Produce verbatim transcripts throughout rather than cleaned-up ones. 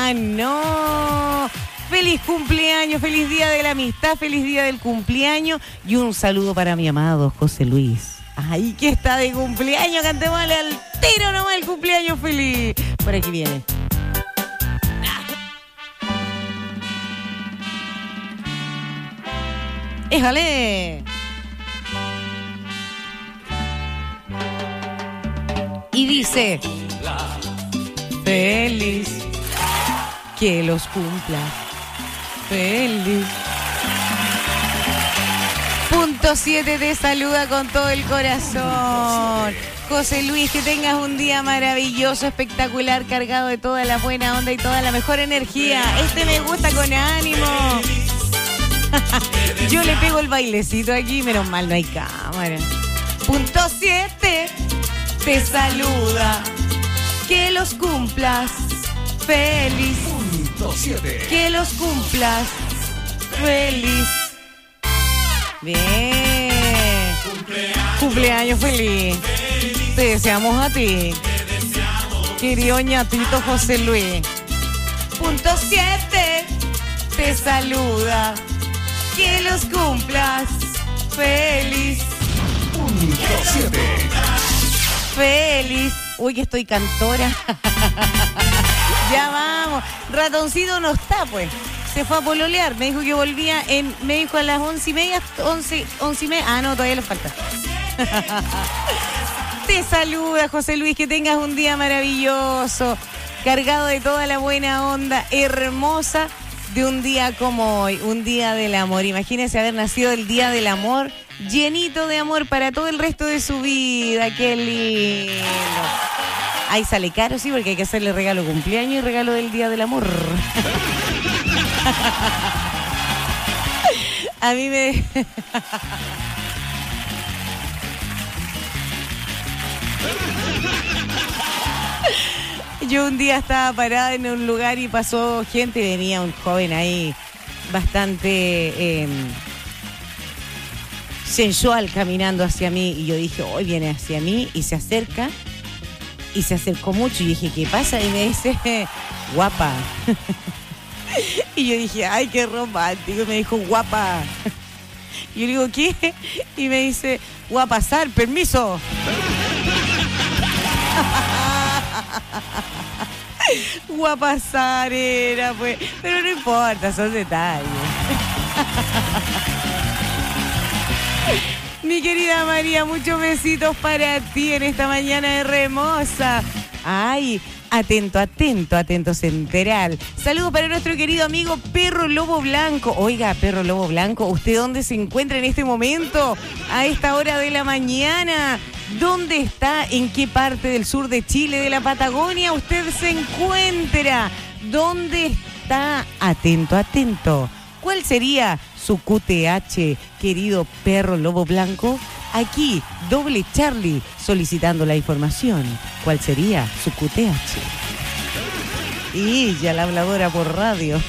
Ah, no. Feliz cumpleaños, feliz día de la amistad, feliz día del cumpleaños y un saludo para mi amado José Luis. Ay, que está de cumpleaños, cantémosle al tiro nomás el cumpleaños feliz. Por aquí viene. ¡Éjale! Y dice: feliz, que los cumpla. Feliz. Punto siete te saluda con todo el corazón. José Luis, que tengas un día maravilloso, espectacular, cargado de toda la buena onda y toda la mejor energía. Este me gusta con ánimo. Yo le pego el bailecito aquí, menos mal no hay cámara. Punto siete te saluda. Que los cumplas feliz. Punto siete. Que los cumplas feliz. Bien. Cumpleaños, Cumpleaños feliz. feliz. Te deseamos a ti. Te deseamos. Querido ñatito José Luis. Punto siete te saluda. Que los cumplas feliz. Punto siete. Feliz. Uy, que estoy cantora. Ya vamos. Ratoncito no está, pues. Se fue a pololear. Me dijo que volvía en... Me dijo a las once y media, once, once y media. Ah, no, todavía le falta. Te saluda, José Luis. Que tengas un día maravilloso. Cargado de toda la buena onda. Hermosa. De un día como hoy. Un día del amor. Imagínense haber nacido el día del amor. Llenito de amor para todo el resto de su vida. Qué lindo. Ahí sale caro, sí, porque hay que hacerle regalo de cumpleaños y regalo del día del amor. A mí me... Yo un día estaba parada en un lugar y pasó gente, venía un joven ahí bastante eh, sensual caminando hacia mí y yo dije, hoy viene hacia mí y se acerca y se acercó mucho y dije, ¿qué pasa? Y me dice, guapa. Y yo dije, ay, qué romántico. Y me dijo, guapa. Y yo le digo, ¿qué? Y me dice, voy a pasar, permiso. Voy a pasar, era, pues. Pero no importa, son detalles. Mi querida María, muchos besitos para ti en esta mañana hermosa. Ay, atento, atento, atento central. Saludos para nuestro querido amigo Perro Lobo Blanco. Oiga, Perro Lobo Blanco, ¿usted dónde se encuentra en este momento? A esta hora de la mañana. ¿Dónde está? ¿En qué parte del sur de Chile, de la Patagonia, usted se encuentra? ¿Dónde está? Atento, atento. ¿Cuál sería su Q T H, querido Perro Lobo Blanco? Aquí, Doble Charlie, solicitando la información. ¿Cuál sería su Q T H? Y ya la habladora por radio.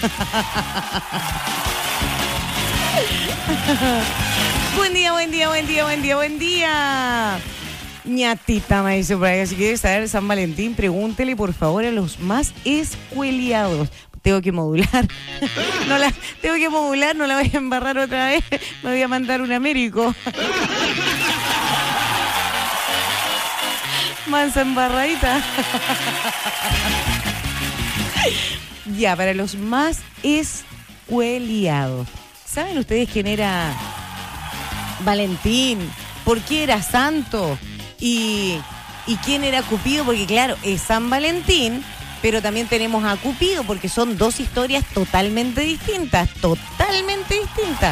Buen día, buen día, buen día, buen día, buen día. Ñatita me dice por ahí, si quieres saber San Valentín, pregúntele por favor a los más escueliados. Tengo que modular. No la, tengo que modular, no la voy a embarrar otra vez. Me voy a mandar un Américo. Mansa embarradita. Ya, para los más escueliados. ¿Saben ustedes quién era Valentín? ¿Por qué era santo? ¿Y, y quién era Cupido? Porque claro, es San Valentín, pero también tenemos a Cupido, porque son dos historias totalmente distintas, totalmente distintas.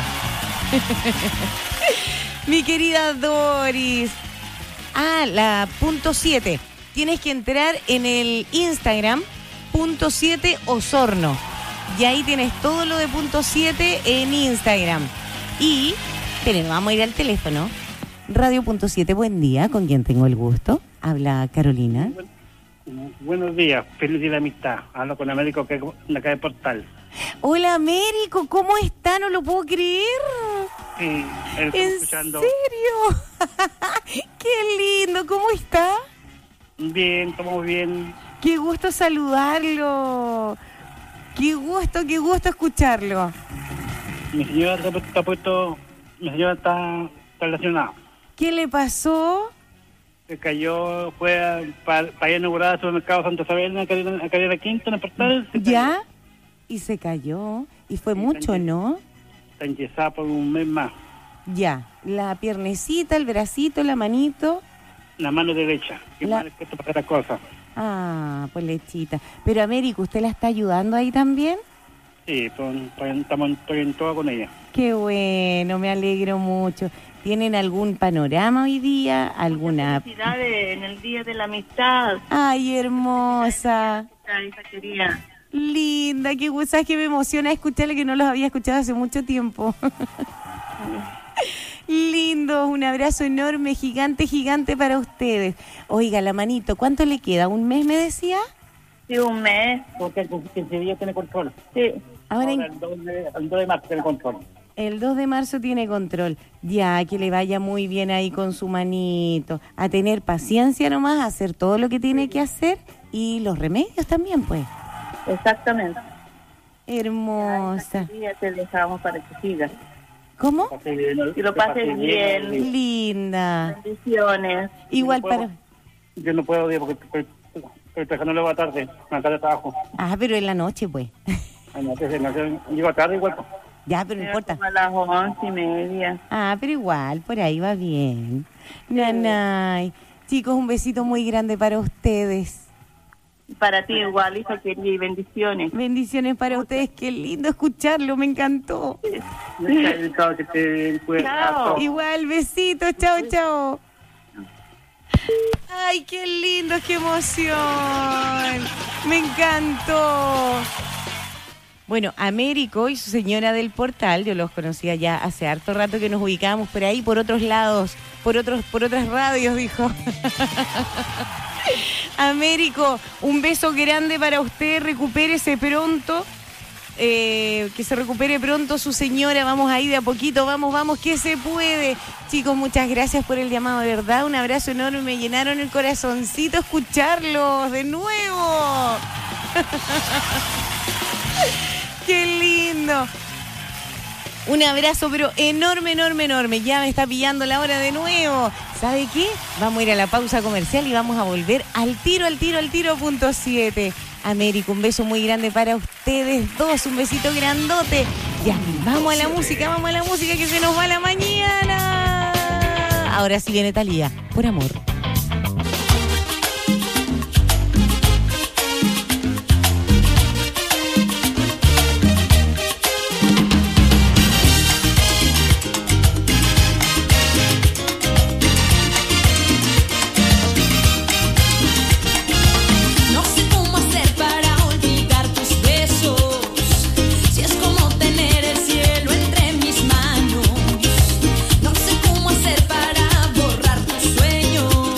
Mi querida Doris. Ah, la punto siete. Tienes que entrar en el Instagram, punto siete Osorno. Y ahí tienes todo lo de punto siete en Instagram. Y, esperen, vamos a ir al teléfono. Radio punto siete, buen día, ¿con quién tengo el gusto? Habla Carolina. Buen, buenos días, feliz día de amistad. Hablo con Américo, que la calle Portal. Hola, Américo, ¿cómo está? No lo puedo creer. Sí, ¿En escuchando. serio? Qué lindo, ¿cómo está? Bien, estamos bien. Qué gusto saludarlo. Qué gusto, qué gusto escucharlo. Mi señora está, está puesto, mi señora está, está lesionada. ¿Qué le pasó? Se cayó, fue para pa ir a inaugurar el supermercado Santa Isabel, acá en la Quinta, en el portal. ¿Ya? Y se cayó. Y fue Sí, mucho, está ¿no? Está enyesada por un mes más. Ya. La piernecita, el bracito, la manito. La mano derecha, que La- mal es puesto para hacer las cosas. Ah, pues lechita. Pero Américo, ¿usted la está ayudando ahí también? Sí, pues, estoy, estamos, estoy en todo con ella. Qué bueno, me alegro mucho. ¿Tienen algún panorama hoy día? ¿Alguna...? Felicidades en el Día de la Amistad. Ay, hermosa. Ay, esa quería. Linda, qué gusto. ¿Sabes que me emociona escucharle que no los había escuchado hace mucho tiempo? Lindo, un abrazo enorme, gigante, gigante para ustedes. Oiga, la manito, ¿cuánto le queda? ¿Un mes me decía? Sí, un mes. Porque el quince días tiene control. Sí. Ahora en- Ahora el dos de, el dos de marzo tiene control. el dos de marzo tiene control. Ya, que le vaya muy bien ahí con su manito. A tener paciencia nomás, a hacer todo lo que tiene que hacer y los remedios también, pues. Exactamente. Hermosa. Ese día te dejamos para que sigas. ¿Cómo? Que lo pases bien. Linda. Bendiciones. Igual Yo no para... puedo- Yo no puedo ir porque estoy, estoy trabajando luego a tarde, a tarde trabajo. Ah, pero en la noche, pues. Ay, no sé, no sé, llego a tarde igual. pues. Ya, pero no importa. Como a las once y media. Ah, pero igual, por ahí va bien. Nanay. Chicos, un besito muy grande para ustedes. Para ti igual, hija querida, y bendiciones. Bendiciones para ustedes. Qué lindo escucharlo, me encantó. Chao, que te cuides. Chao. Igual, besitos. Chao, chao. Ay, qué lindo, qué emoción. Me encantó. Bueno, Américo y su señora del portal, yo los conocía ya hace harto rato que nos ubicábamos por ahí, por otros lados, por otros, por otras radios, dijo. Américo, un beso grande para usted, recupérese pronto, eh, que se recupere pronto su señora, vamos ahí de a poquito, vamos, vamos, que se puede. Chicos, muchas gracias por el llamado, de verdad, un abrazo enorme, me llenaron el corazoncito escucharlos de nuevo. ¡Qué lindo! Un abrazo, pero enorme, enorme, enorme. Ya me está pillando la hora de nuevo. ¿Sabe qué? Vamos a ir a la pausa comercial y vamos a volver al tiro, al tiro, al tiro, punto siete. Américo, un beso muy grande para ustedes dos. Un besito grandote. Ya, vamos a la música, vamos a la música que se nos va la mañana. Ahora sí viene Thalía, por amor. No sé cómo hacer para olvidar tus besos, si es como tener el cielo entre mis manos. No sé cómo hacer para borrar tus sueños.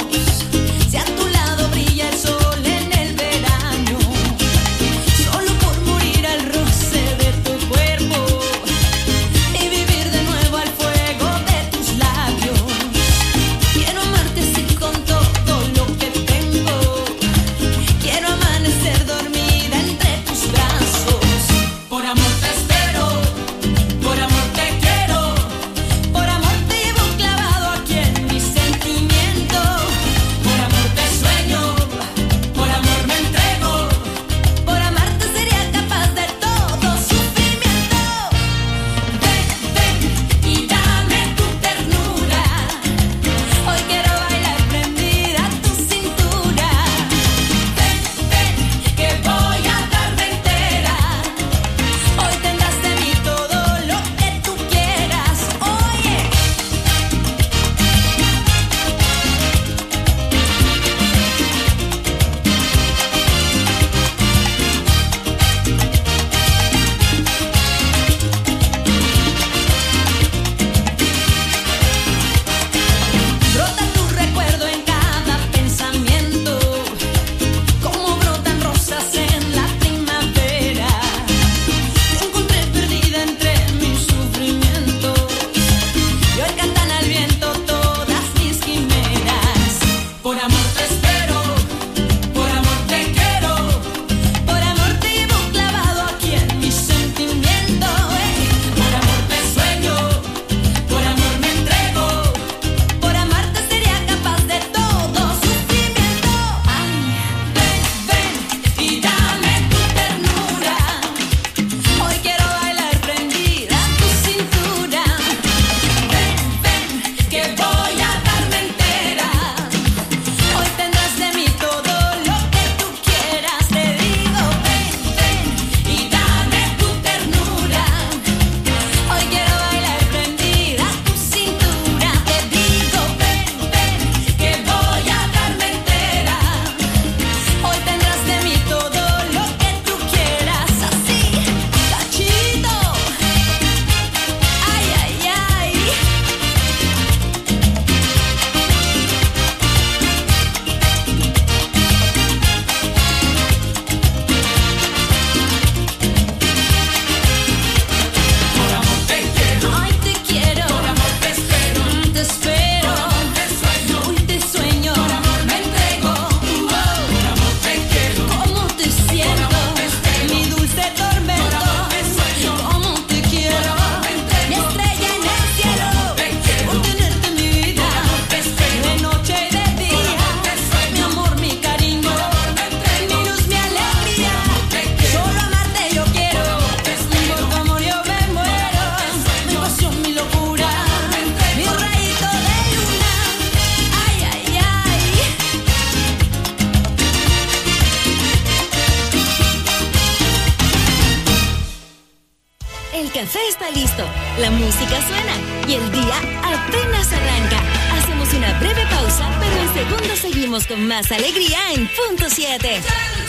café está listo, la música suena y el día apenas arranca. Hacemos una breve pausa, pero en segundos seguimos con más alegría en Punto siete.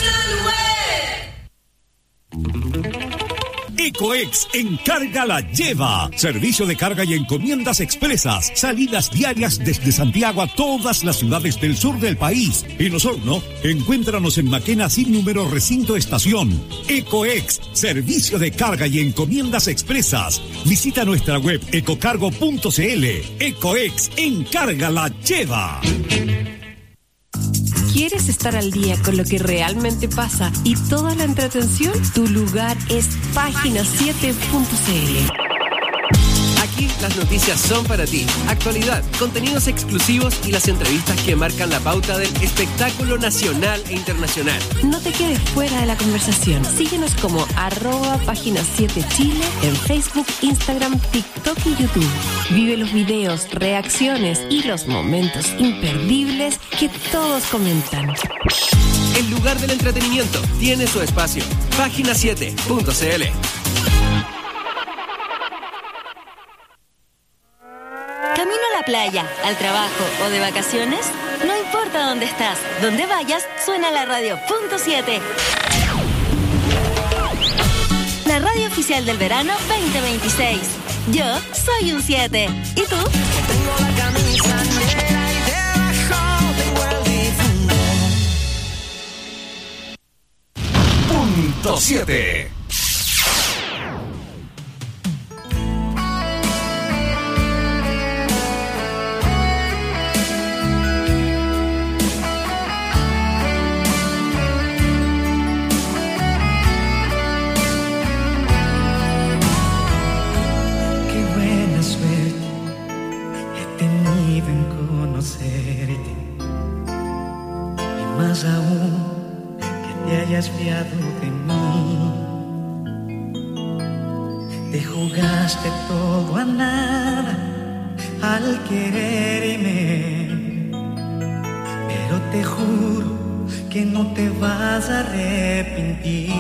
Ecoex Encarga la lleva. Servicio de carga y encomiendas expresas. Salidas diarias desde Santiago a todas las ciudades del sur del país. En Osorno, encuéntranos en Maquena sin número recinto estación. Ecoex, servicio de carga y encomiendas expresas. Visita nuestra web ecocargo punto cl. Ecoex Encarga la lleva. ¿Quieres estar al día con lo que realmente pasa y toda la entretención? Tu lugar es página siete punto cl. Aquí las noticias son para ti. Actualidad, contenidos exclusivos y las entrevistas que marcan la pauta del espectáculo nacional e internacional. No te quedes fuera de la conversación. Síguenos como arroba página siete Chile en Facebook, Instagram, TikTok y YouTube. Vive los videos, reacciones y los momentos imperdibles que todos comentan. El lugar del entretenimiento tiene su espacio. página siete punto cl. ¿Camino a la playa, al trabajo o de vacaciones? No importa dónde estás, donde vayas, suena la radio Punto siete. La radio oficial del verano veinte veintiséis. Yo soy un siete. ¿Y tú? Tengo la camisa negra y debajo tengo el difunto. Punto siete. Más aún que te hayas fiado de mí, te jugaste todo a nada al quererme, pero te juro que no te vas a arrepentir.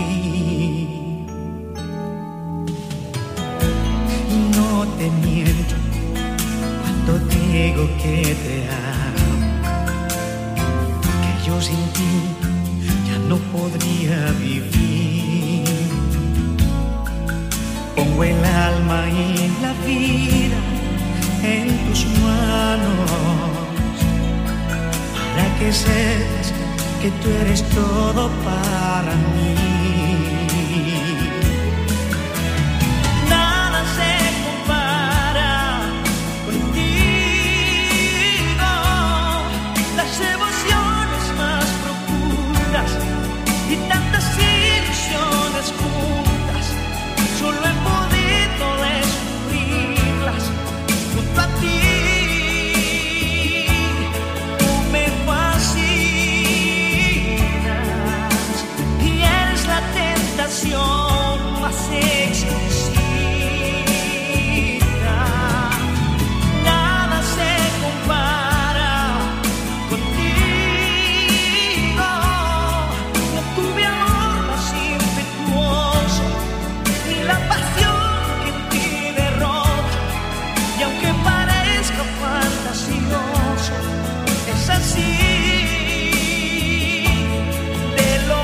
No te miento cuando digo que te amo. Yo sin ti ya no podría vivir. Pongo el alma y la vida en tus manos para que sepas que tú eres todo para mí. Nada se compara contigo. Las emociones más profundas y tantas ilusiones juntas, solo he podido descubrirlas junto a ti. Tú me fascinas y eres la tentación más exquisita. Nada se compara contigo. No tuve amor más impetuoso, ni la pasión que en ti derrota. Y aunque parezca fantasioso, es así. De lo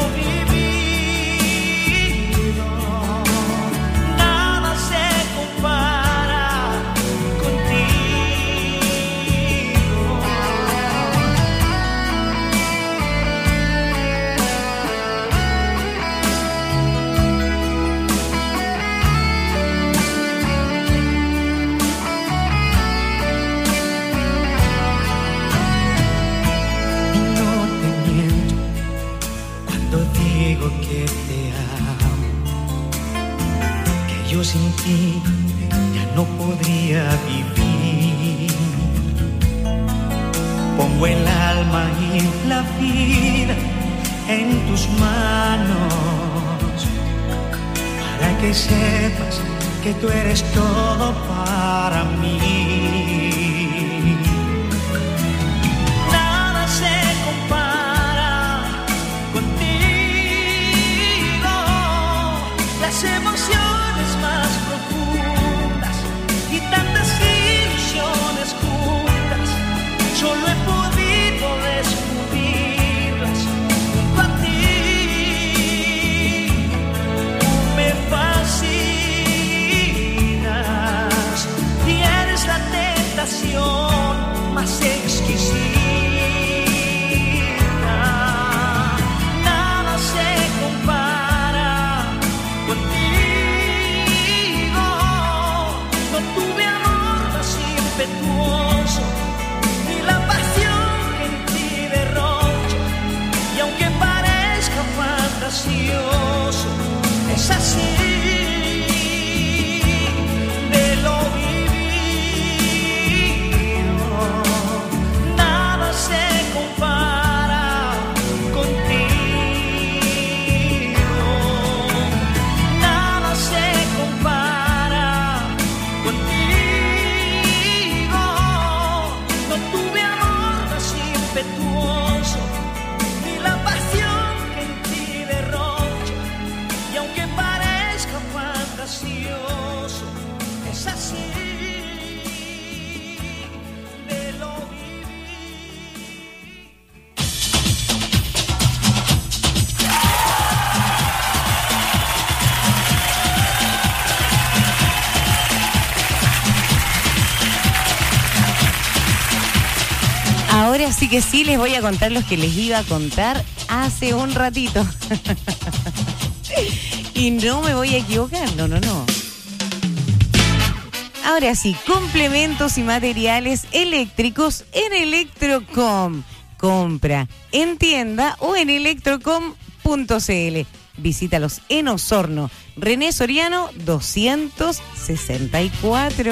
vivido, nada se compara contigo. No te miento cuando digo que te amo, que yo sin ti ya no podría vivir. Pongo el alma y la vida en tus manos para que sepas que tú eres todo para mí. Nada se compara contigo. Las emociones más profundas misterioso, ni la pasión que en ti derrocho. Y aunque parezca fantasioso, es así. De lo vivido, nada se compara contigo. Nada se compara contigo. No tuve amor más impetuoso, ni la pasión que en ti derrocho. Y aunque parezca fantasioso, es así. De lo Ahora sí que sí les voy a contar los que les iba a contar hace un ratito. Y no me voy a equivocar, no, no, no. Ahora sí, complementos y materiales eléctricos en Electrocom. Compra en tienda o en electrocom punto c l. Visítalos en Osorno. René Soriano, doscientos sesenta y cuatro.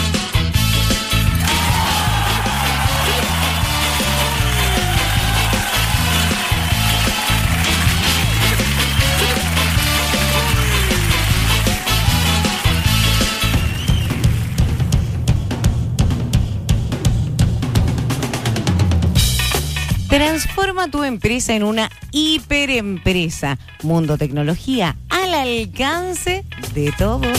Transforma tu empresa en una hiperempresa. Mundo Tecnología al alcance de todos.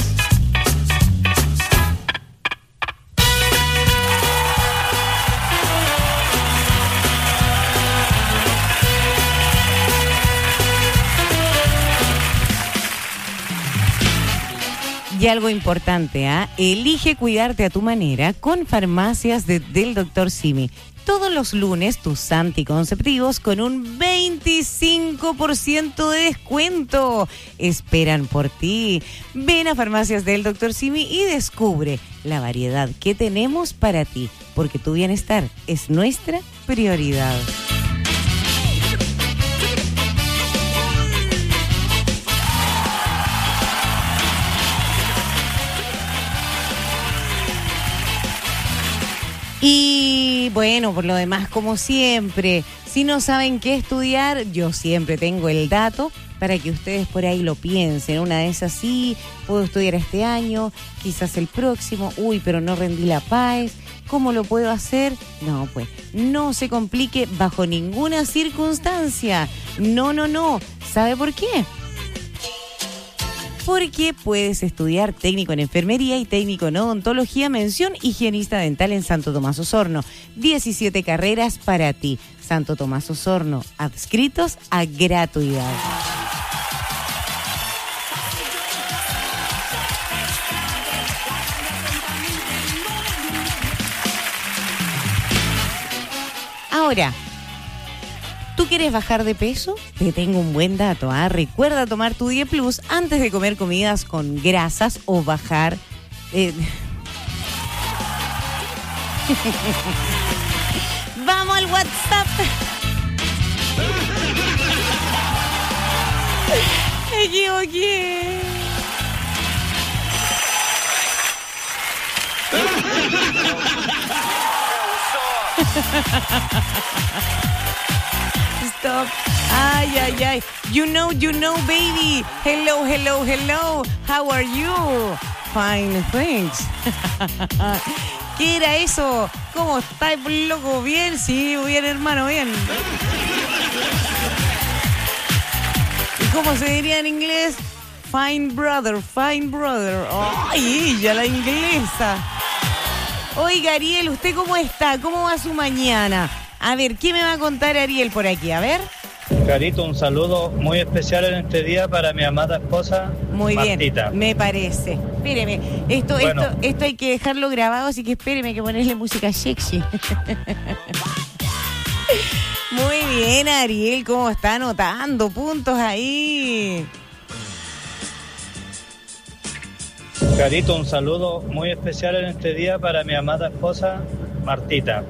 Y algo importante, ¿ah? ¿eh? Elige cuidarte a tu manera con farmacias de, del doctor Simi. Todos los lunes tus anticonceptivos con un veinticinco por ciento de descuento. Esperan por ti. Ven a Farmacias del doctor Simi y descubre la variedad que tenemos para ti, porque tu bienestar es nuestra prioridad. Y bueno, por lo demás, como siempre, si no saben qué estudiar, yo siempre tengo el dato para que ustedes por ahí lo piensen. Una de esas sí, puedo estudiar este año, quizás el próximo, uy, pero no rendí la P A E S, ¿cómo lo puedo hacer? No, pues, no se complique bajo ninguna circunstancia. No, no, no. ¿Sabe por qué? Porque puedes estudiar técnico en enfermería y técnico en odontología, mención higienista dental en Santo Tomás Osorno. diecisiete carreras para ti. Santo Tomás Osorno, adscritos a gratuidad. Ahora, ¿tú quieres bajar de peso? Te tengo un buen dato, ¿ah? ¿eh? Recuerda tomar tu diez plus antes de comer comidas con grasas o bajar... Eh... ¡Vamos al WhatsApp! Me equivoqué. Stop. Ay, ay, ay. You know, you know, baby. Hello, hello, hello. How are you? Fine, thanks. ¿Qué era eso? ¿Cómo estás, loco? ¿Bien? Sí, bien, hermano, bien. ¿Y cómo se diría en inglés? Fine brother, fine brother. Ay, ella, la inglesa. Oiga, Ariel, ¿usted cómo está? ¿Cómo va su mañana? A ver, ¿qué me va a contar Ariel por aquí? A ver. Carito, un saludo muy especial en este día para mi amada esposa, muy Martita. Bien, me parece. Espéreme, esto, bueno. esto, esto hay que dejarlo grabado, así que espéreme, hay que ponerle música sexy. Muy bien, Ariel, ¿cómo está anotando puntos ahí? Carito, un saludo muy especial en este día para mi amada esposa, Martita.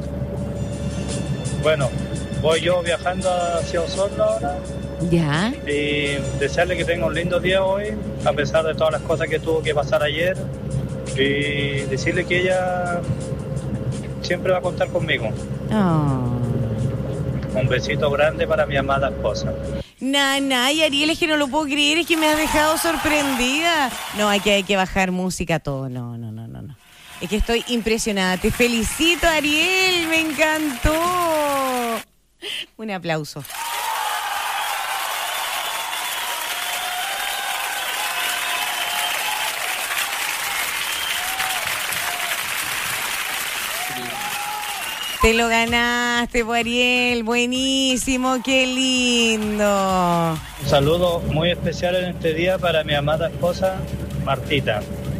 Bueno, voy yo viajando hacia Osorno ahora. Ya. Y desearle que tenga un lindo día hoy, a pesar de todas las cosas que tuvo que pasar ayer. Y decirle que ella siempre va a contar conmigo. Oh. Un besito grande para mi amada esposa. Nana, y Ariel, es que no lo puedo creer, es que me has dejado sorprendida. No, hay que, hay que bajar música, todo. No, no, no, no, no. Es que estoy impresionada. Te felicito, Ariel, me encantó. Un aplauso. Te lo ganaste, Ariel. Buenísimo, qué lindo. Un saludo muy especial en este día para mi amada esposa, Martita.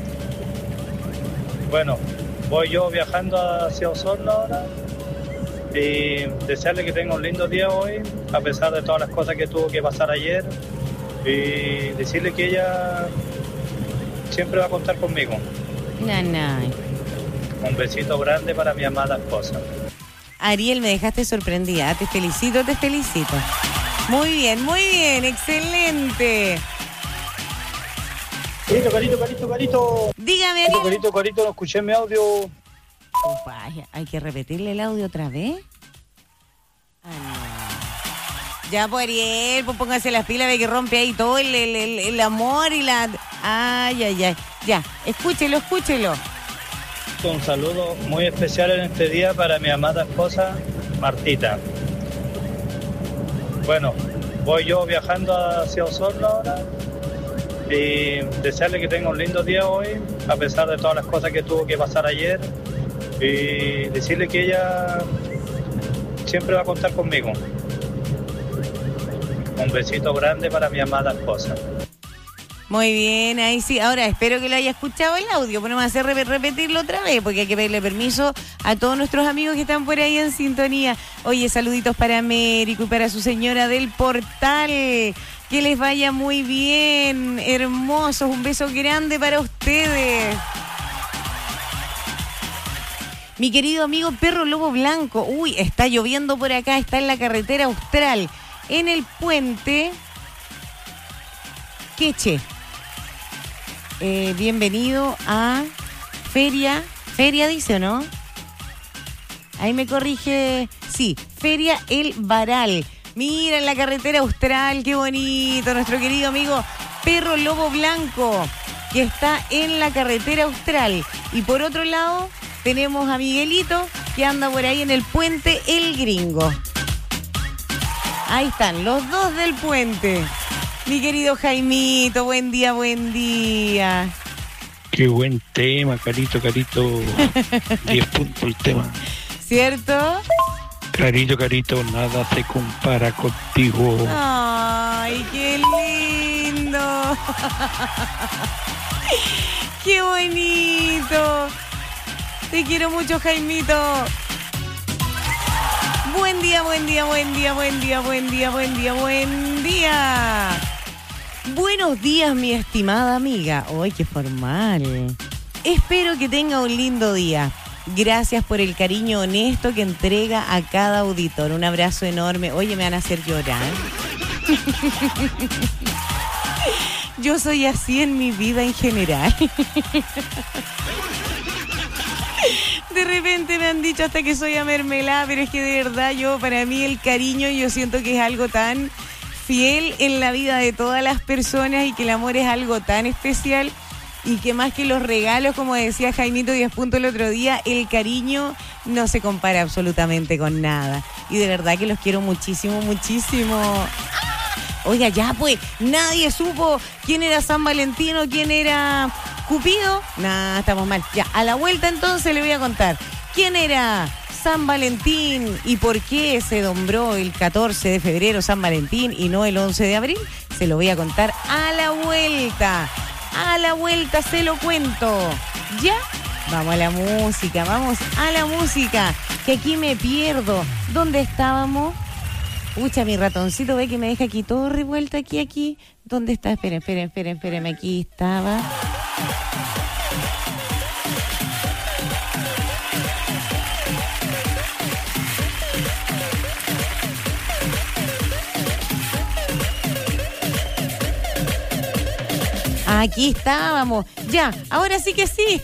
Bueno, voy yo viajando hacia Osorno ahora. Y desearle que tenga un lindo día hoy, a pesar de todas las cosas que tuvo que pasar ayer. Y decirle que ella siempre va a contar conmigo. Nana. Un besito grande para mi amada esposa. Ariel, me dejaste sorprendida. Te felicito, te felicito. Muy bien, muy bien, excelente. Carito, carito, carito, carito. Dígame, Ariel. Carito, carito, no escuché mi audio. Upa, ¿hay que repetirle el audio otra vez? Ah, no. Ya, pues, Ariel, pues póngase las pilas de que rompe ahí todo el, el, el, el amor y la... Ay, ay, ay. Ya, escúchelo, escúchelo. Un saludo muy especial en este día para mi amada esposa, Martita. Bueno, voy yo viajando hacia Osorno ahora. Y desearle que tenga un lindo día hoy, a pesar de todas las cosas que tuvo que pasar ayer. Y decirle que ella siempre va a contar conmigo. Un besito grande para mi amada esposa. Muy bien, ahí sí. Ahora, espero que lo haya escuchado el audio. Ponemos a hacer rep- repetirlo otra vez, porque hay que pedirle permiso a todos nuestros amigos que están por ahí en sintonía. Oye, saluditos para Américo y para su señora del portal. Que les vaya muy bien, hermosos. Un beso grande para ustedes. Mi querido amigo Perro Lobo Blanco. Uy, está lloviendo por acá, está en la carretera austral, en el puente Queche. Eh, bienvenido a Feria, Feria dice, ¿o no? Ahí me corrige, sí, Feria El Varal. Mira, en la carretera austral, qué bonito, nuestro querido amigo Perro Lobo Blanco, que está en la carretera austral. Y por otro lado, tenemos a Miguelito, que anda por ahí en el puente El Gringo. Ahí están, los dos del puente. Mi querido Jaimito, buen día, buen día. Qué buen tema, Carito, Carito. diez puntos el tema. ¿Cierto? Carito, Carito, nada se compara contigo. Ay, qué lindo. Qué bonito. Te quiero mucho, Jaimito. Buen día, buen día, buen día, buen día, buen día, buen día, buen día. Buenos días, mi estimada amiga. ¡Ay, qué formal! Espero que tenga un lindo día. Gracias por el cariño honesto que entrega a cada auditor. Un abrazo enorme. Oye, me van a hacer llorar. Yo soy así en mi vida en general. De repente me han dicho hasta que soy a mermelada, pero es que de verdad yo, para mí el cariño, yo siento que es algo tan fiel en la vida de todas las personas y que el amor es algo tan especial y que más que los regalos, como decía Jaimito diez puntos el otro día, el cariño no se compara absolutamente con nada. Y de verdad que los quiero muchísimo, muchísimo. Oiga, ya pues, nadie supo quién era San Valentín o quién era Cupido. Nah, estamos mal. Ya, a la vuelta entonces le voy a contar quién era San Valentín y por qué se nombró el catorce de febrero San Valentín y no el once de abril. Se lo voy a contar a la vuelta. A la vuelta se lo cuento. ¿Ya? Vamos a la música, vamos a la música, que aquí me pierdo. ¿Dónde estábamos? Pucha, mi ratoncito ve que me deja aquí todo revuelto, aquí, aquí. ¿Dónde está? Esperen, esperen, esperen, esperen, aquí estaba. Aquí estábamos. Ya, ahora sí que sí.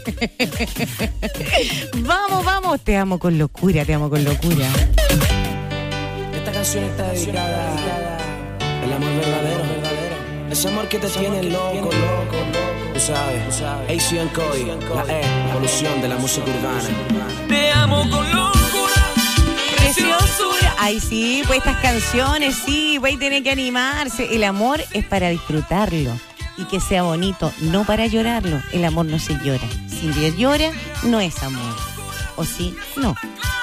Vamos, vamos. Te amo con locura, te amo con locura. Esta canción está dedicada al amor verdadero, verdadero. Ese amor que te tiene loco, loco, loco. Tú sabes, tú sabes. A C and Cody, la E, la evolución de la música urbana. Te amo con locura, preciosura. Ay, sí, pues estas canciones, sí, pues tienen que animarse. El amor es para disfrutarlo y que sea bonito, no para llorarlo. El amor no se llora. Si se llora, no es amor. ¿O sí? No.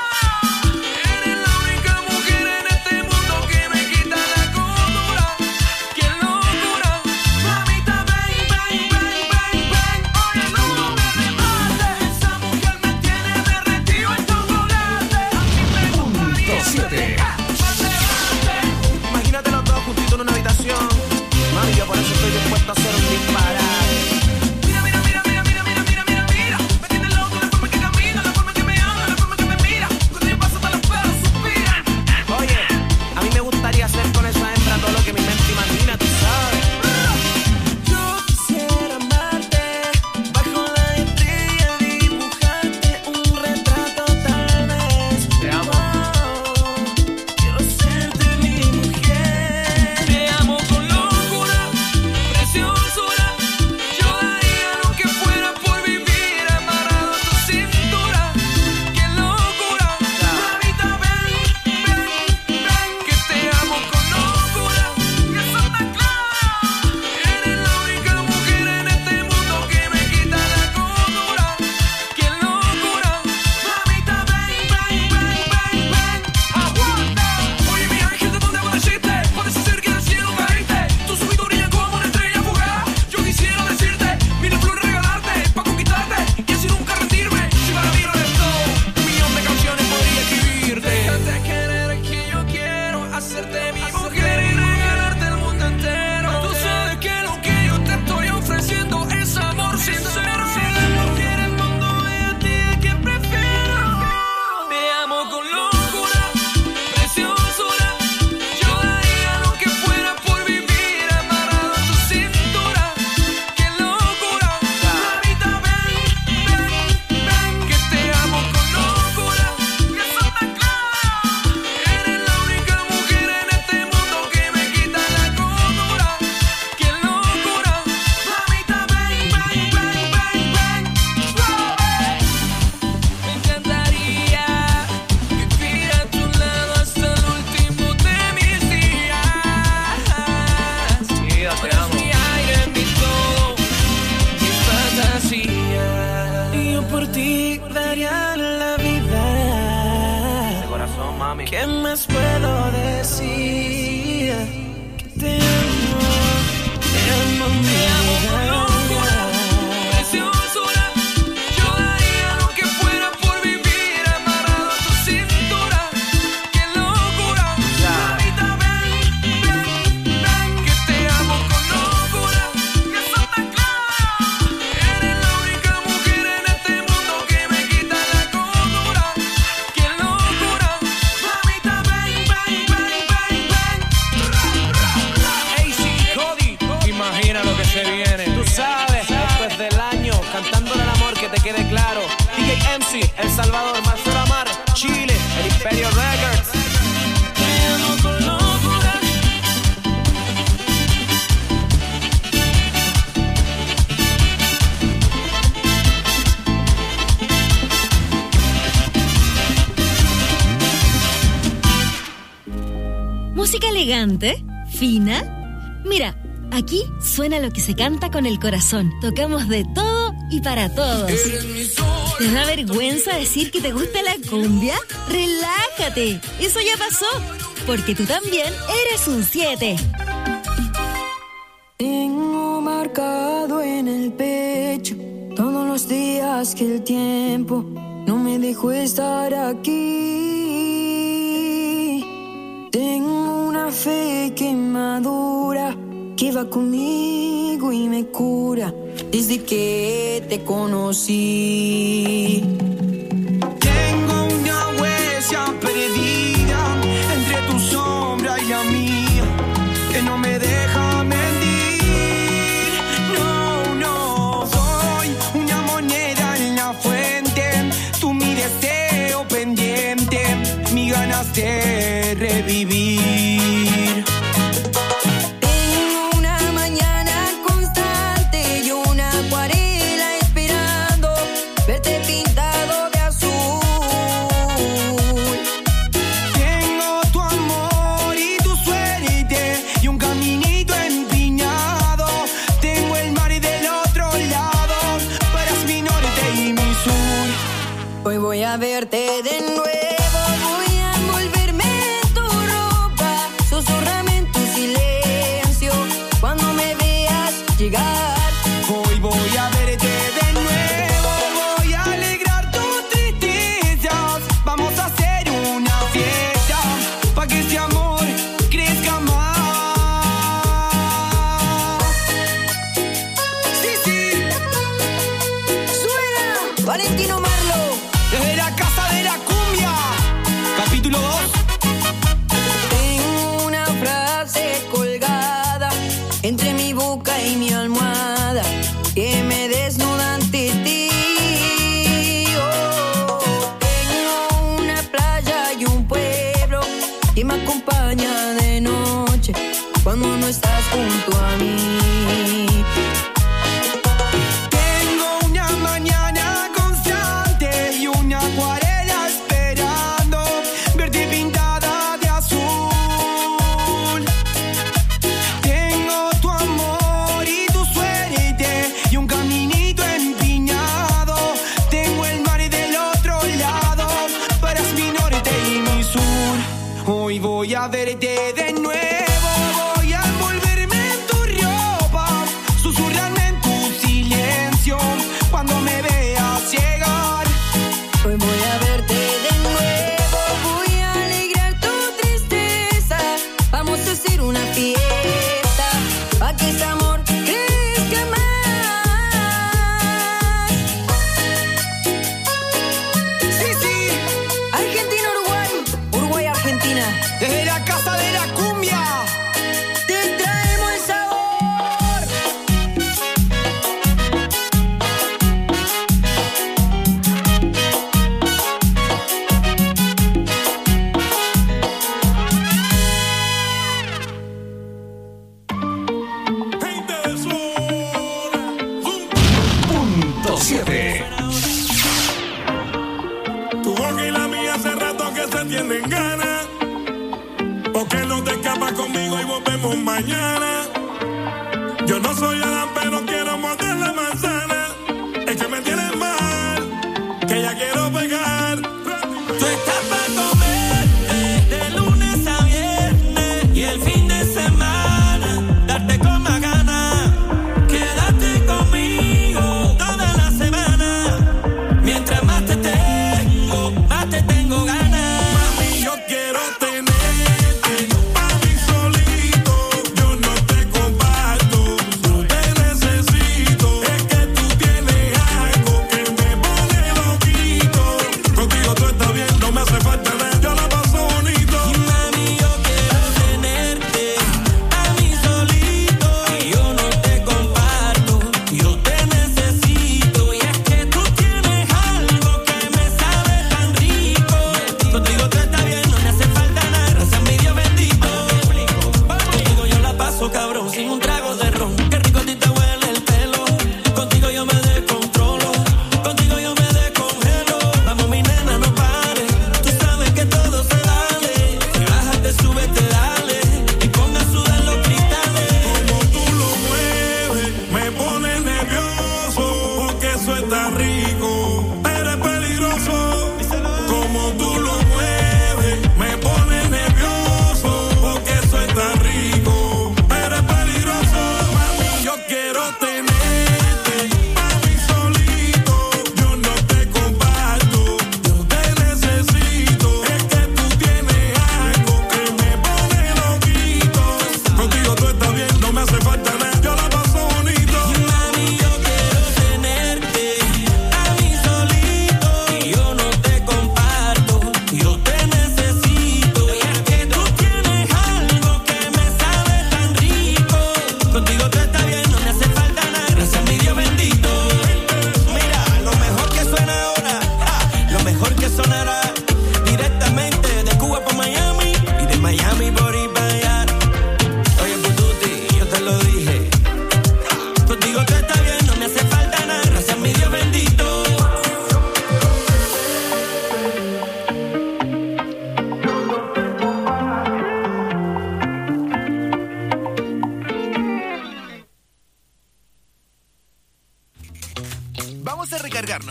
Imagínate los dos juntitos en una habitación. Mami, yo por eso estoy dispuesto a hacer un disparate. Mira, mira, mira, mira, mira, mira, mira, mira, mira. Me tiene loco la forma que camina, la forma que me habla, la forma que me mira. Cuando yo paso todas las pedos suspiran. Oye, a mí me gustaría hacer con esa hembra todo lo que mi mente imagina, tú sabes. Yo quisiera amarte bajo la estrella, dibujarte un retrato tal vez. Te amo. ¿Qué más puedo decir? Que te amo, te amo, te amo con locura, preciosura. Yo daría lo que fuera por vivir amarrado a tu cintura. ¡Qué locura! Mamita, ven, ven, ven, que te amo con locura. Y eso está claro. Eres la única mujer en este mundo que me quita la cordura. ¡Qué locura! Imagina lo que se viene. Tú sabes, después del año, cantándole al amor, que te quede claro. D J M C, El Salvador, Marcelo Amar, Chile, El Imperio Records. Te amo con locura. Música elegante, fina. Mira, aquí suena lo que se canta con el corazón. Tocamos de todo y para todos. ¿Te da vergüenza decir que te gusta la cumbia? ¡Relájate! Eso ya pasó, porque tú también eres un siete. Tengo marcado en el pecho todos los días que el tiempo no me dejó estar aquí. Tengo una fe que madura, que va conmigo y me cura desde que te conocí. Tengo una huella perdida entre tu sombra y la mía, que no me deja mentir. No, de revivir. Tengo una mañana constante y una acuarela esperando verte pintado de azul. Tengo tu amor y tu suerte y un caminito empinado. Tengo el mar del otro lado, eres mi norte y mi sur. Hoy voy a verte de nuevo. Voy a envolverme en tu ropa, susurrame en tu silencio cuando me veas llegar. Hoy voy a verte de nuevo, voy a alegrar tus tristezas. Vamos a hacer una fiesta pa' que este amor crezca más. Sí, sí. Suena Valentino Marlo. Desde la casa de la cumbia, capítulo dos. Tengo una frase colgada entre mi boca y mi almohada que me desnuda ante ti. Oh, tengo una playa y un pueblo que me acompaña de noche cuando no estás junto a mí. Tengo una mañana constante y una acuarela esperando verte pintada de azul. Tengo tu amor y tu suerte y un caminito empinado. Tengo el mar del otro lado, eres mi norte y mi sur. Hoy voy a verte de nuevo, voy a envolverme en tu ropa, susurrarme en tu silencio cuando me veas llegar. Hoy voy a verte de nuevo, voy a alegrar tu tristeza. Vamos a hacer una fiesta pa' que este amor crezca más. Sí, sí, Argentina, Uruguay, Uruguay, Argentina. desde la casa de la cumbia. Te traemos el sabor. Punto siete. Tu boca y la mía hace rato que se tienen ganas. Porque no te escapas conmigo y volvemos mañana. Yo no soy Adán, pero quiero morder la manzana. Es que me tienes mal, que ya quiero pegar. Tú estás para comer de lunes a viernes y el fin de semana darte con más ganas. Quédate conmigo toda la semana. Mientras más te tengo, más te tengo ganas. Mami, yo quiero tenerte pa' mí solito. Yo no te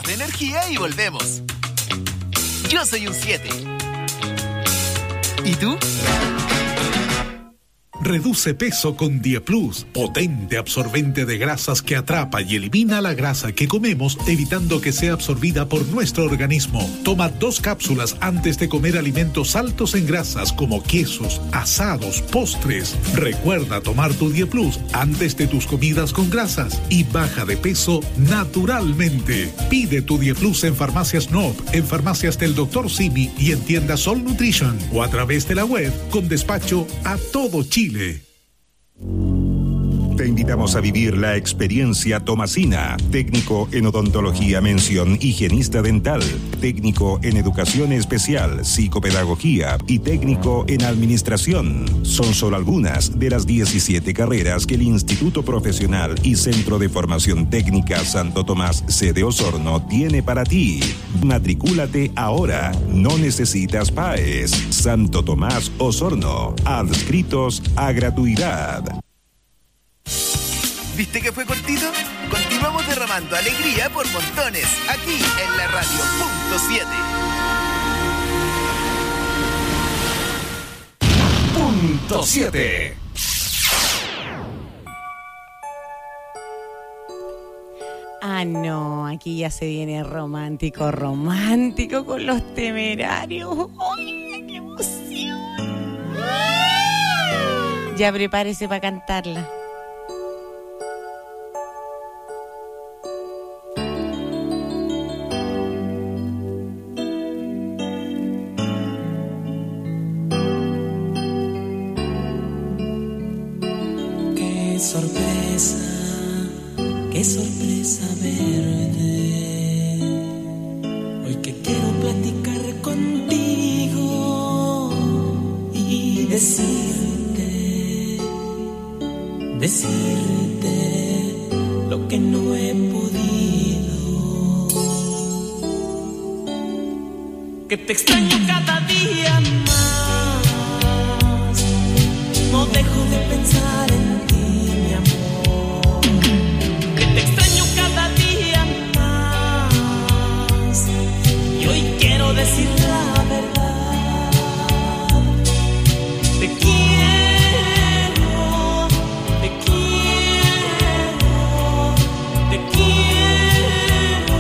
de energía y volvemos. Yo soy un siete. ¿Y tú? Reduce peso con Dieplus, potente absorbente de grasas que atrapa y elimina la grasa que comemos, evitando que sea absorbida por nuestro organismo. Toma dos cápsulas antes de comer alimentos altos en grasas como quesos, asados, postres. Recuerda tomar tu Dieplus antes de tus comidas con grasas y baja de peso naturalmente. Pide tu Dieplus en Farmacias Nob, en Farmacias del doctor Simi y en tiendas Sol Nutrition o a través de la web con despacho a todo Chile. Te invitamos a vivir la experiencia Tomasina, técnico en odontología mención higienista dental, técnico en educación especial, psicopedagogía y técnico en administración. Son solo algunas de las diecisiete carreras que el Instituto Profesional y Centro de Formación Técnica Santo Tomás sede Osorno tiene para ti. Matricúlate ahora, no necesitas P A E S. Santo Tomás Osorno, adscritos a gratuidad. ¿Viste que fue cortito? Continuamos derramando alegría por montones, aquí en la radio punto siete. Punto siete. Ah, no, aquí ya se viene romántico, romántico con los Temerarios. ¡Ay, qué emoción! Ya prepárese para cantarla. Qué sorpresa, qué sorpresa verte. Hoy que quiero platicar contigo y decirte, decirte lo que no he podido. Que te extraño cada día más, no dejo de pensar en ti. Quiero decir la verdad. Te quiero, te quiero, te quiero.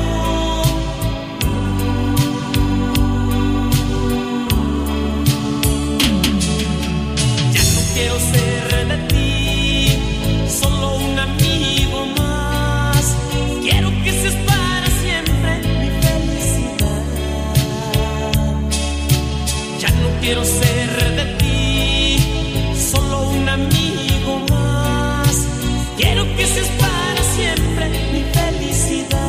Ya no quiero ser de ti solo un amigo más. Quiero que seas para siempre mi felicidad. Quiero ser de ti solo un amigo más. Quiero que seas para siempre mi felicidad.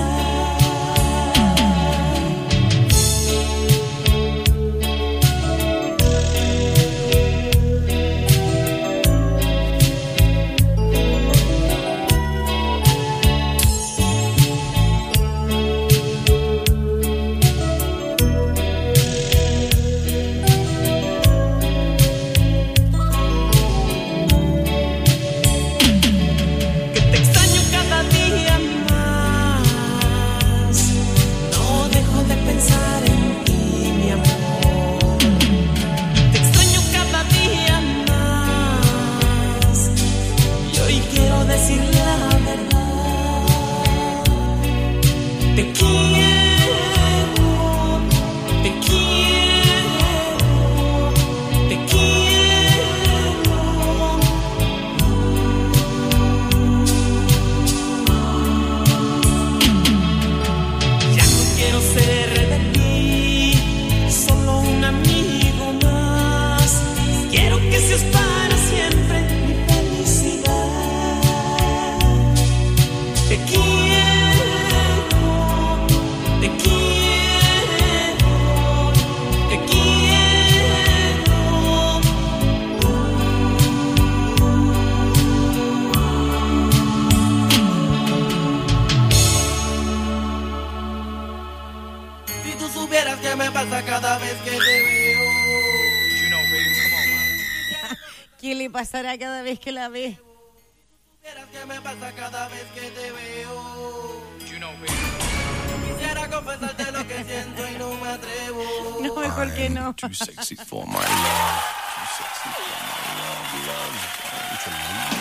¿Qué le pasará cada vez que la ve? ¿Qué me pasa cada vez que te veo? confesarte lo que siento y no me atrevo. No, mejor que no. Too sexy for my love. Too sexy for my love. Love to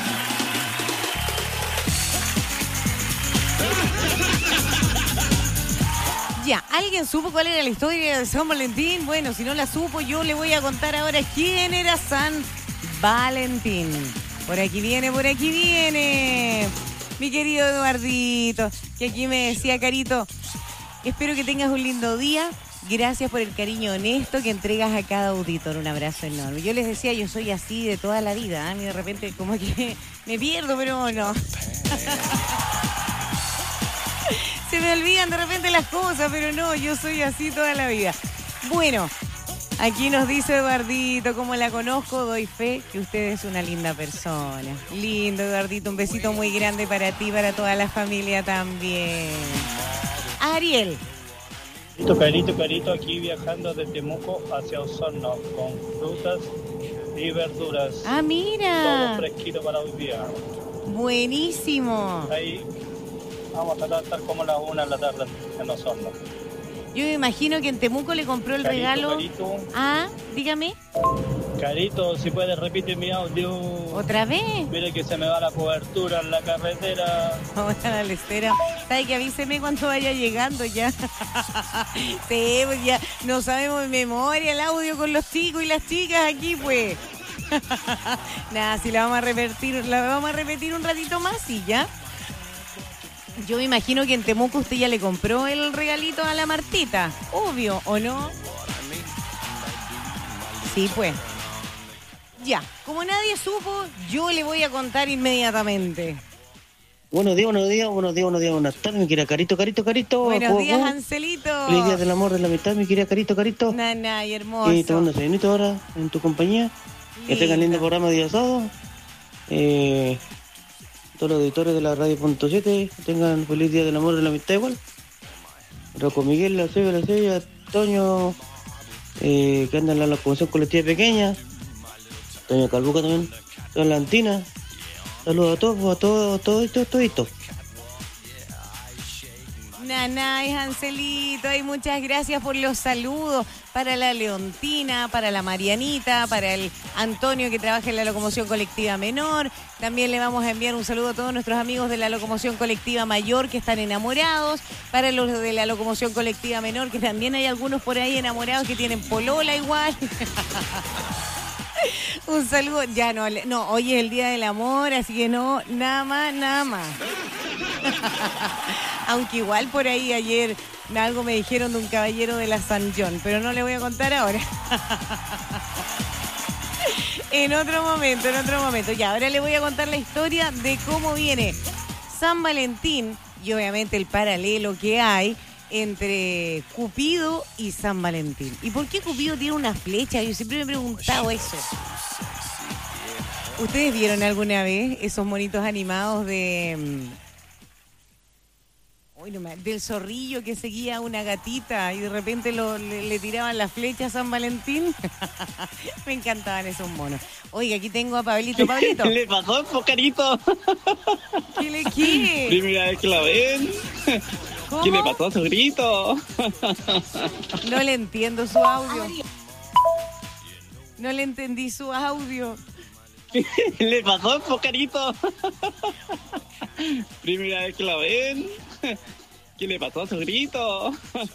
Ya, ¿alguien supo cuál era la historia de San Valentín? Bueno, si no la supo, yo le voy a contar ahora quién era San Valentín. Por aquí viene, por aquí viene. Mi querido Eduardito, que aquí me decía, Carito, espero que tengas un lindo día. Gracias por el cariño honesto que entregas a cada auditor. Un abrazo enorme. Yo les decía, yo soy así de toda la vida. ¿eh? Y de repente como que me pierdo, pero no. Se me olvidan de repente las cosas, pero no, yo soy así toda la vida. Bueno, aquí nos dice Eduardito, como la conozco, doy fe que usted es una linda persona. Lindo, Eduardito, un besito muy grande para ti, para toda la familia también. Ariel. Carito, carito, carito, aquí viajando de Temuco hacia Osorno con frutas y verduras. Ah, mira. Todo fresquito para hoy día. Buenísimo. Ahí vamos a tratar de estar como a las una de la tarde en Osorno. Yo me imagino que en Temuco le compró el Carito, regalo. Carito. Ah, dígame. Carito, si puedes repetir mi audio. ¿Otra vez? Mire que se me va la cobertura en la carretera. Vamos a la lestera. ¿Sabe que avíseme cuando vaya llegando ya? Sí, pues ya no sabemos de memoria el audio con los chicos y las chicas aquí, pues. Nada, si la vamos a repetir, la vamos a repetir un ratito más y ya. Yo me imagino que en Temuco usted ya le compró el regalito a la Martita. Obvio, ¿o no? Sí, pues. Ya, como nadie supo, yo le voy a contar inmediatamente. Buenos días, buenos días, buenos días, buenos días, buenas tardes, mi querida Carito, Carito, Carito. Buenos ¿Cómo, días, cómo? Ancelito. Feliz día del amor de la amistad, mi querida Carito, Carito. Nana y hermoso. Y te mando desayunito ahora en tu compañía. Que Lindo. tengan lindo programa día sábado. Eh, todos los auditores de la radio punto siete tengan feliz día del amor de la amistad igual. Rocco Miguel, la Sevilla, la Sevilla, Toño, eh, que andan en la locomoción colectiva pequeña. Toño Calbuca también, toda la Antina. Saludos a todos, a todos, a todos, a todos, a todos. Nana y Ancelito, y muchas gracias por los saludos para la Leontina, para la Marianita, para el Antonio que trabaja en la locomoción colectiva menor. También le vamos a enviar un saludo a todos nuestros amigos de la locomoción colectiva mayor que están enamorados, para los de la locomoción colectiva menor, que también hay algunos por ahí enamorados que tienen polola igual. Un saludo, ya no, no, hoy es el Día del Amor, así que no, nada más, nada más. Aunque igual por ahí ayer algo me dijeron de un caballero de la San John, pero no le voy a contar ahora. En otro momento, en otro momento. Ya, ahora le voy a contar la historia de cómo viene San Valentín y obviamente el paralelo que hay entre Cupido y San Valentín. ¿Y por qué Cupido tiene una flecha? Yo siempre me he preguntado eso. ¿Ustedes vieron alguna vez esos monitos animados de... Uy, no me... del zorrillo que seguía a una gatita y de repente lo, le, le tiraban la flecha a San Valentín? Me encantaban esos monos. Oiga, aquí tengo a Pablito. Pablito. ¿Qué le pasó, Pocarito? ¿Qué le qué? Primera vez que la ven. ¿Cómo? ¿Qué le pasó a su grito? No le entiendo su audio. No le entendí su audio. ¿Qué le pasó, Pocarito? Primera vez que la ven. ¿Qué le pasó a su grito?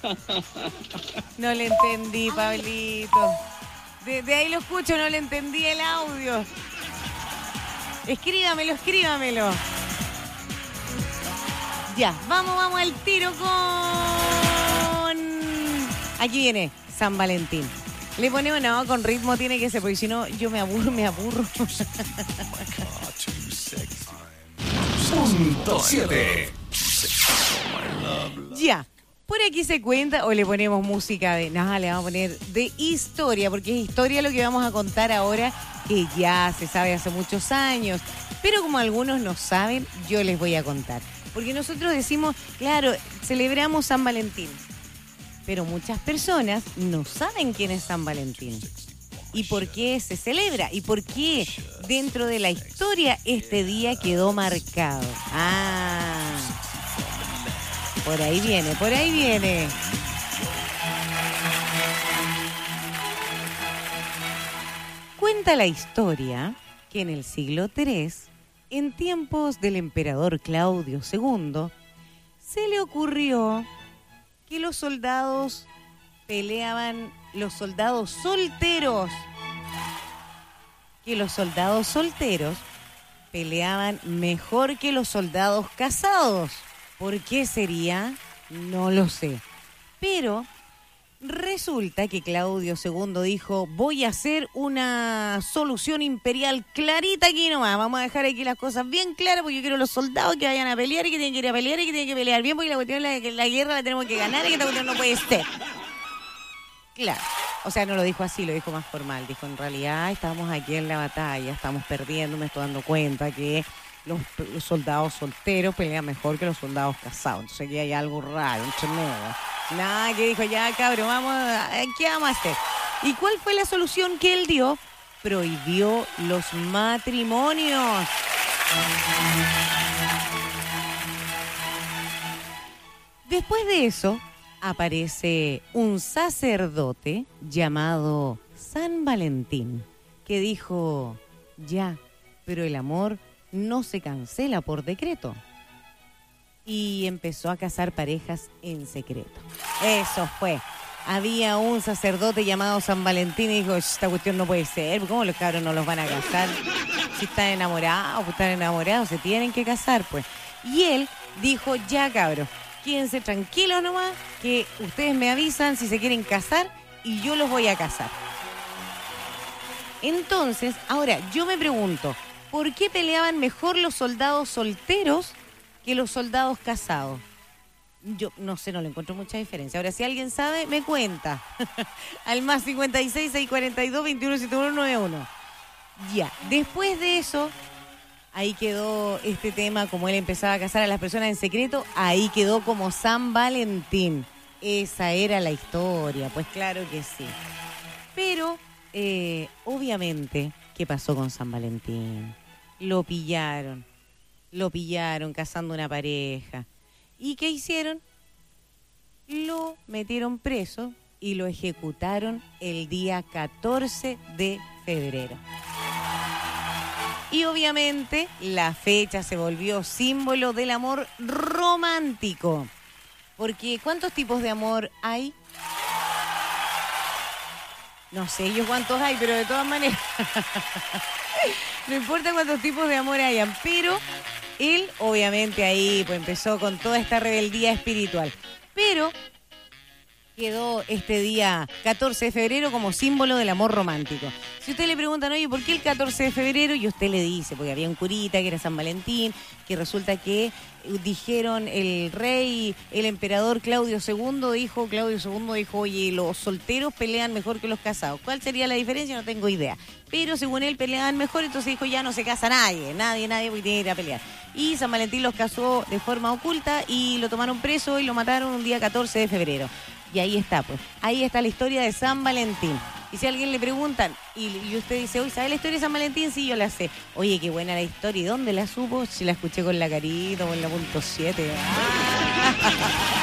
No le entendí, Pablito. De, de ahí lo escucho, no le entendí el audio. Escríbamelo, escríbamelo. Ya, vamos, vamos al tiro con... Aquí viene San Valentín. Le ponemos, no, con ritmo tiene que ser, porque si no yo me aburro, me aburro. Punto siete. Ya, por aquí se cuenta, o le ponemos música de, nada, le vamos a poner de historia, porque es historia lo que vamos a contar ahora, que ya se sabe hace muchos años, pero como algunos no saben, yo les voy a contar. Porque nosotros decimos, claro, celebramos San Valentín, pero muchas personas no saben quién es San Valentín y por qué se celebra y por qué dentro de la historia este día quedó marcado. Ah... Por ahí viene, por ahí viene. Cuenta la historia que en el siglo tercero, en tiempos del emperador Claudio segundo, se le ocurrió que los soldados peleaban, los soldados solteros, que los soldados solteros peleaban mejor que los soldados casados. ¿Por qué sería? No lo sé. Pero resulta que Claudio segundo dijo, voy a hacer una solución imperial clarita aquí nomás. Vamos a dejar aquí las cosas bien claras porque yo quiero los soldados que vayan a pelear y que tienen que ir a pelear y que tienen que pelear bien porque la cuestión es que la guerra la tenemos que ganar y que esta cuestión no puede ser. Claro. O sea, no lo dijo así, lo dijo más formal. Dijo, en realidad estamos aquí en la batalla, estamos perdiendo, me estoy dando cuenta que los, los soldados solteros pelean mejor que los soldados casados. Entonces aquí hay algo raro, un chorneo. Nada, que dijo, ya cabrón, vamos, ¿qué vamos a hacer? ¿Y cuál fue la solución que él dio? Prohibió los matrimonios. Después de eso, aparece un sacerdote llamado San Valentín, que dijo, ya, pero el amor no se cancela por decreto. Y empezó a casar parejas en secreto. Eso fue. Había un sacerdote llamado San Valentín y dijo, esta cuestión no puede ser, ¿cómo los cabros no los van a casar? Si están enamorados, pues están enamorados, se tienen que casar, pues. Y él dijo, ya cabros, quédense tranquilos nomás, que ustedes me avisan si se quieren casar y yo los voy a casar. Entonces, ahora, yo me pregunto, ¿por qué peleaban mejor los soldados solteros que los soldados casados? Yo no sé, no le encuentro mucha diferencia. Ahora, si alguien sabe, me cuenta. Al más cincuenta y seis, seiscientos cuarenta y dos, veintiuno setenta y uno noventa y uno. Ya, después de eso, ahí quedó este tema, como él empezaba a casar a las personas en secreto, ahí quedó como San Valentín. Esa era la historia, pues claro que sí. Pero, eh, obviamente, ¿qué pasó con San Valentín? Lo pillaron. Lo pillaron casando una pareja. ¿Y qué hicieron? Lo metieron preso y lo ejecutaron el día catorce de febrero. Y obviamente la fecha se volvió símbolo del amor romántico. Porque ¿cuántos tipos de amor hay? No sé yo cuántos hay, pero de todas maneras... No importa cuántos tipos de amor hayan, pero él obviamente ahí pues, empezó con toda esta rebeldía espiritual. Pero quedó este día catorce de febrero como símbolo del amor romántico. Si usted le preguntan, oye, ¿por qué el catorce de febrero? Y usted le dice, porque había un curita que era San Valentín, que resulta que dijeron el rey, el emperador Claudio segundo dijo, Claudio segundo dijo, oye, los solteros pelean mejor que los casados. ¿Cuál sería la diferencia? No tengo idea. Pero según él peleaban mejor, entonces dijo, ya no se casa nadie, nadie, nadie, porque tiene que ir a pelear. Y San Valentín los casó de forma oculta y lo tomaron preso y lo mataron un día catorce de febrero. Y ahí está, pues, ahí está la historia de San Valentín. Y si a alguien le preguntan, y, y usted dice, oye, ¿sabe la historia de San Valentín? Sí, yo la sé. Oye, qué buena la historia. ¿Y dónde la supo? Si la escuché con la Carito, con la punto siete. ¡Ah!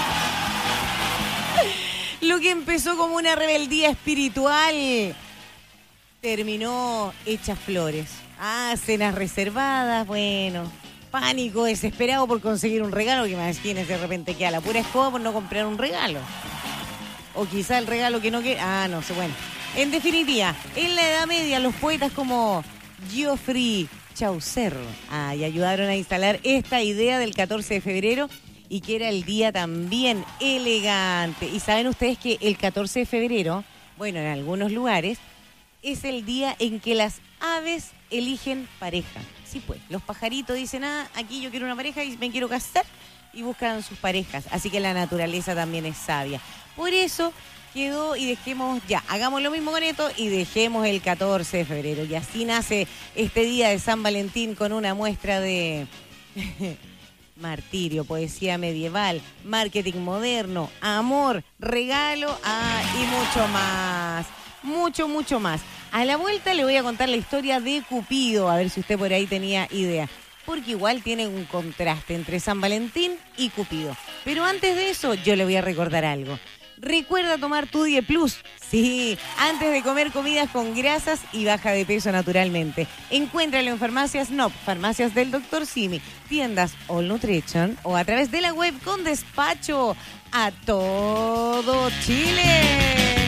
Lo que empezó como una rebeldía espiritual terminó hecha flores. Ah, cenas reservadas, bueno, pánico desesperado por conseguir un regalo, que imagínese de repente que a la pura escoba por no comprar un regalo. O quizá el regalo que no quiere... Ah, no sé, bueno. En definitiva, en la Edad Media los poetas como Geoffrey Chaucer ah, y ayudaron a instalar esta idea del catorce de febrero y que era el día también elegante. Y saben ustedes que el catorce de febrero, bueno, en algunos lugares, es el día en que las aves eligen pareja. Sí, pues, los pajaritos dicen, ah, aquí yo quiero una pareja y me quiero casar, y buscan sus parejas. Así que la naturaleza también es sabia. Por eso quedó y dejemos, ya, hagamos lo mismo con esto y dejemos el catorce de febrero. Y así nace este día de San Valentín con una muestra de martirio, poesía medieval, marketing moderno, amor, regalo ah, y mucho más. Mucho, mucho más. A la vuelta le voy a contar la historia de Cupido, a ver si usted por ahí tenía idea. porque igual tiene un contraste entre San Valentín y Cupido. Pero antes de eso, yo le voy a recordar algo. Recuerda tomar tu Die Plus. Sí, antes de comer comidas con grasas y baja de peso naturalmente. Encuéntralo en Farmacias N O P, Farmacias del doctor Simi, tiendas All Nutrition o a través de la web con despacho a todo Chile.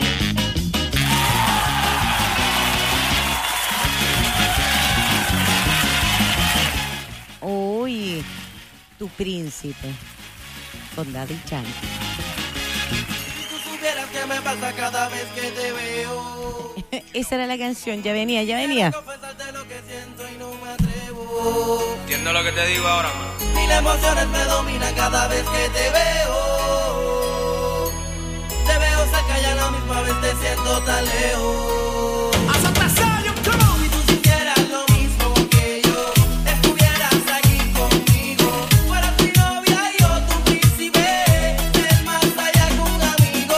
Uy, tu príncipe con Daddy Yankee. ¿Qué me pasa cada vez que te veo? Esa era la canción, ya venía, ya venía. Entiendo lo que te digo ahora, man. Mil emociones me dominan cada vez que te veo. Te veo cerca y a la misma vez te siento tan lejos. Si tú sintieras lo mismo que yo, estuvieras aquí conmigo. Fueras mi novia y yo tu príncipe. Es más allá que un amigo.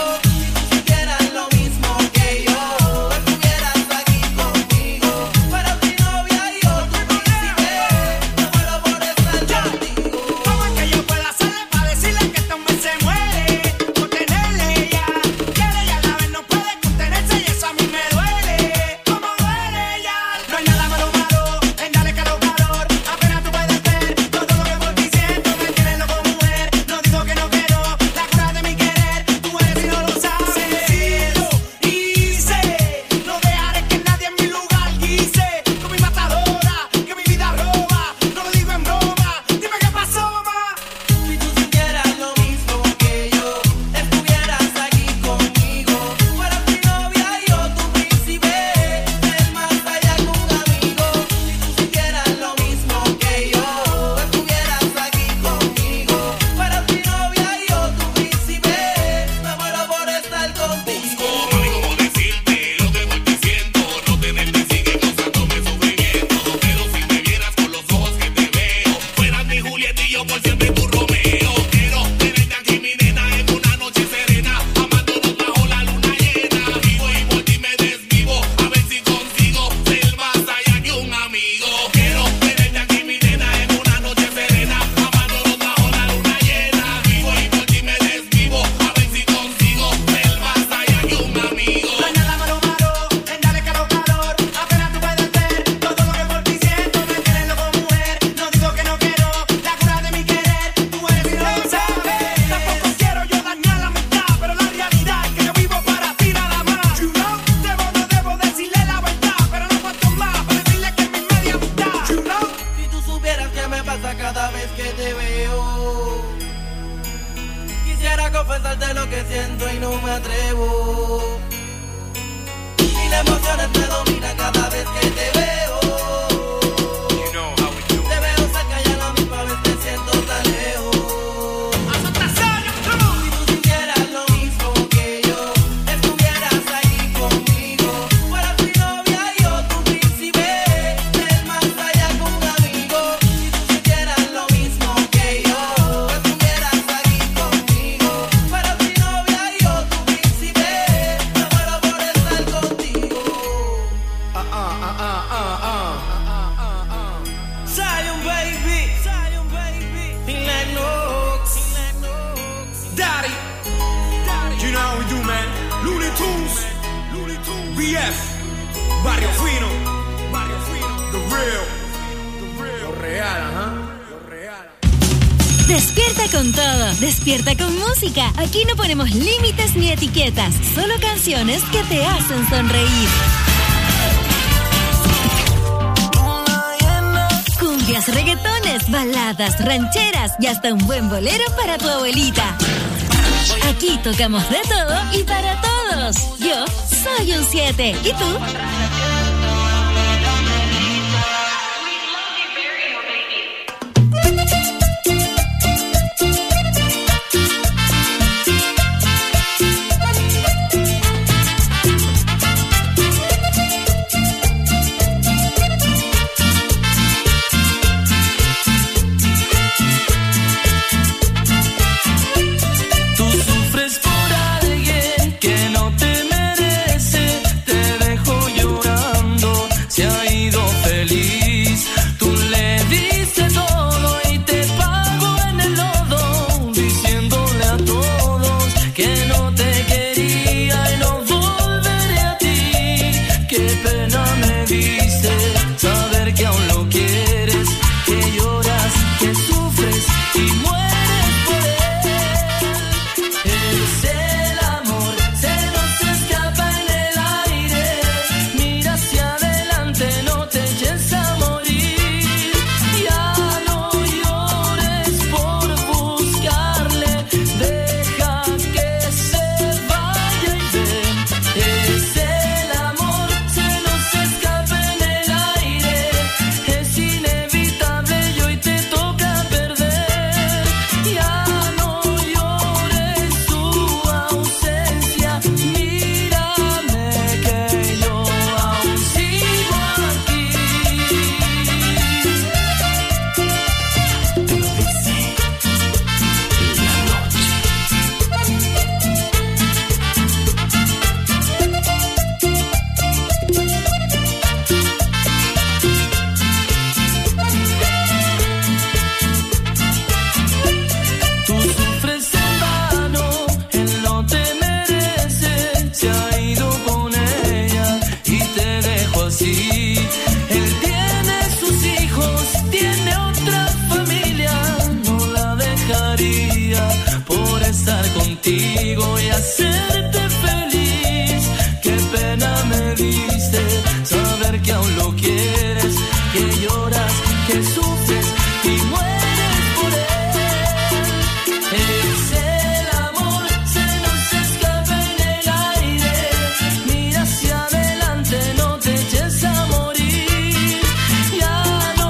confesarte lo que siento y no me atrevo. Mil emociones me dominan cada vez que te veo. You know how we do. Te veo cerca y a la misma vez te siento tan lejos. Si tú sintieras lo mismo que yo, estuvieras ahí conmigo. Fueras mi novia y yo tu príncipe, ser más allá que un amigo. Si tú sintieras lo mismo que yo, estuvieras ahí conmigo. Fueras mi novia y yo tu príncipe, me muero por estar contigo. Ah, ah, ah, ah, ah, ah. Zion baby, Zion baby, in Lennox, Daddy, you know how we do, man. Looney Tunes, Looney Tunes, B F, Barrio Fino, Barrio Fino, The Real, The Real, lo real, ajá. Despierta con todo, despierta con música. Aquí no ponemos límites ni etiquetas, solo canciones que te hacen sonreír. Cumbias, reggaetones, baladas, rancheras y hasta un buen bolero para tu abuelita. Aquí tocamos de todo y para todos. Yo soy un siete. ¿Y tú? Tú sufres por alguien que no te merece, te dejo yo que aún lo quiero.